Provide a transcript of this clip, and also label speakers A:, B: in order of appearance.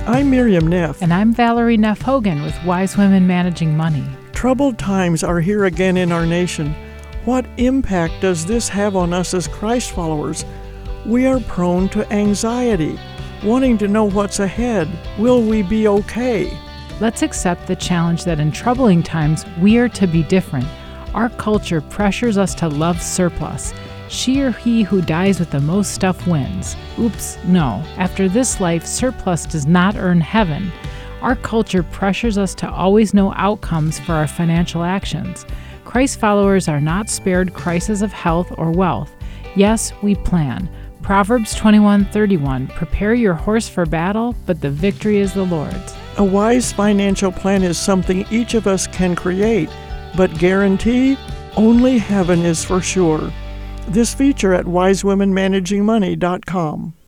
A: I'm Miriam Neff.
B: And I'm Valerie Neff Hogan with Wise Women Managing Money.
A: Troubled times are here again in our nation. What impact does this have on us as Christ followers? We are prone to anxiety, wanting to know what's ahead. Will we be okay?
B: Let's accept the challenge that in troubling times, we are to be different. Our culture pressures us to love surplus. She or he who dies with the most stuff wins. Oops, no. After this life, surplus does not earn heaven. Our culture pressures us to always know outcomes for our financial actions. Christ followers are not spared crises of health or wealth. Yes, we plan. Proverbs 21:31, prepare your horse for battle, but the victory is the Lord's.
A: A wise financial plan is something each of us can create, but guarantee only heaven is for sure. This feature at wisewomenmanagingmoney.com.